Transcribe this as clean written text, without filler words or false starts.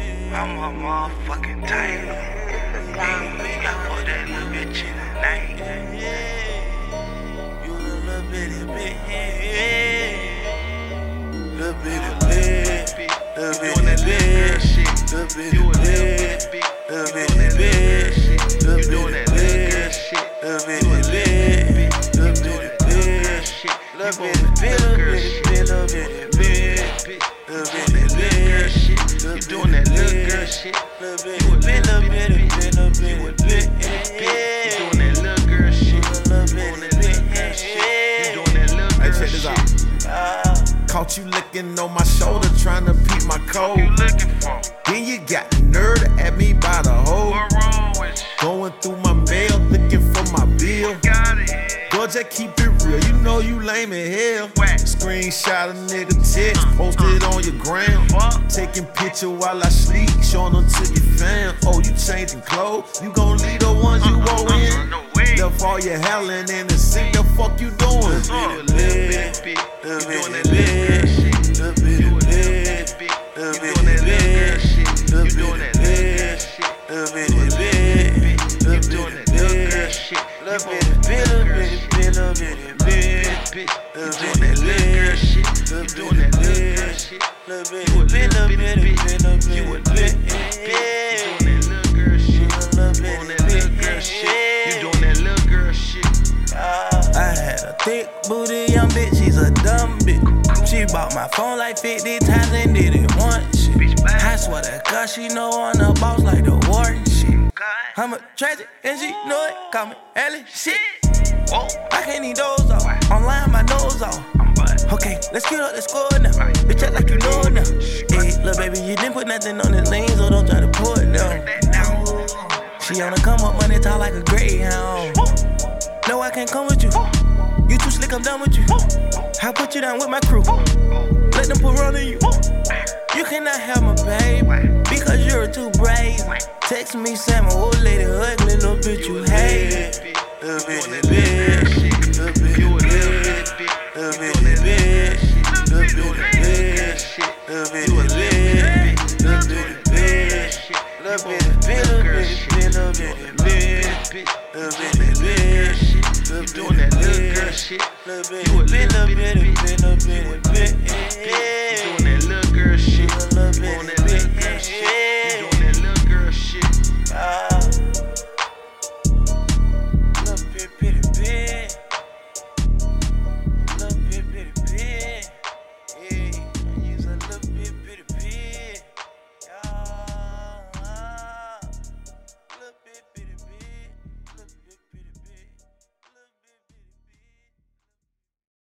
I'm a motherfucking tiger. I fuck that little bitch in the night. You a little bitty bitch. Little bitty bitch. Little bitty bitch. Little bitty bitch. Little bitty bitch. Little bitty bitch. Little bitty bitch. Little bitty bitch. Little bitty bitch. Little bitty bitch. Little bitty bitch. You doing that little girl shit. You a little bitty bitch. You a little bitty bitch. You doing that little girl shit. You doing that little girl shit. You doing that little girl shit. Hey, check this out. Caught you licking on my shoulder, trying to peep my code. You looking for? Then you got the nerve to at me by the hole. What wrong with you? Going through my mail, looking for my bill. Got it. Girl, just keep it real. You know you lame as hell. Screenshot a nigga text, post it on your gram. Taking picture while I sleep, showing them to your fam. Oh, you changing clothes? You gon' leave the ones you wore in? Left all your howling in the sink. The fuck you doing? You doing that little shit. You doing that little shit. You doing that little shit. You doing that little shit. You doing that little girl shit. You doing that little girl shit. You a little bitty. You a little bitty. You doing that little girl shit. You doing that little girl shit. You doing that little girl shit. I had a thick booty young bitch, she's a dumb bitch. She bought my phone like 50 times and did it once. I swear to God, she know I'm the boss like the Warden shit. I'm a tragic and she know it, call me Ellie shit. Whoa. I can't eat those off, online my nose off. Okay, let's get up the score now. Bitch, act like you know now. Hey, little baby, you didn't put nothing on this lane, so don't try to pull it down. She on the come up, money talk like a greyhound. No, I can't come with you. You too slick, I'm done with you. I'll put you down with my crew. Let them put run on you. You cannot have my baby because you're too brave. Text me, say my old lady ugly, little bitch you hate. Little bitty bitch. Little bitty bitch. Little bitty bitch. Little bitty bitch. Little bitty bitch. Little bitty bitch. Little bitty bitch. Little bitty bitch. Little bitty bitch. You doing that little girl shit. You a little bitty bitch.